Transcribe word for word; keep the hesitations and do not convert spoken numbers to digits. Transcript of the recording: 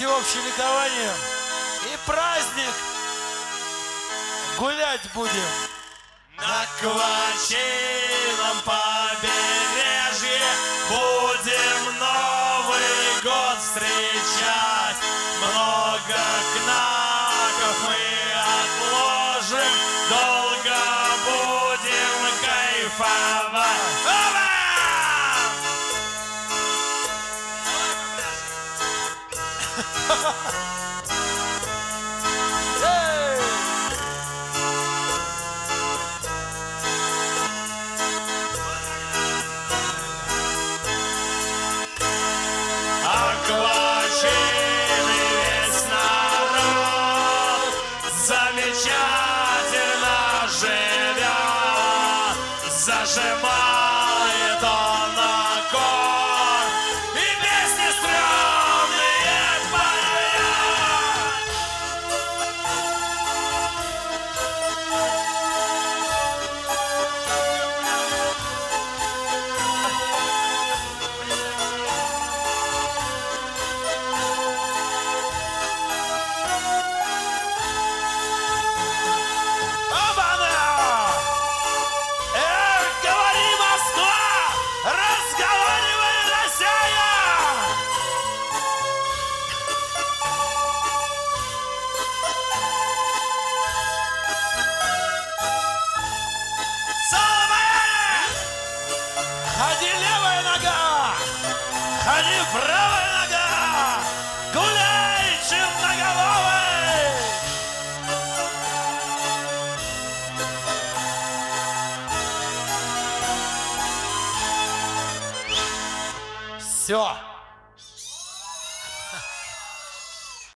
всеобщее ликование и праздник. Гулять будем на Квачином побережье, будем Новый год встречать. Много кнаков мы отложим, долго будем кайфовать. Замечательно живет, зажимает он аккорд и песни стрёмные поет. Ходи, левая нога, ходи, правая нога, гуляй, черноголовый. Все.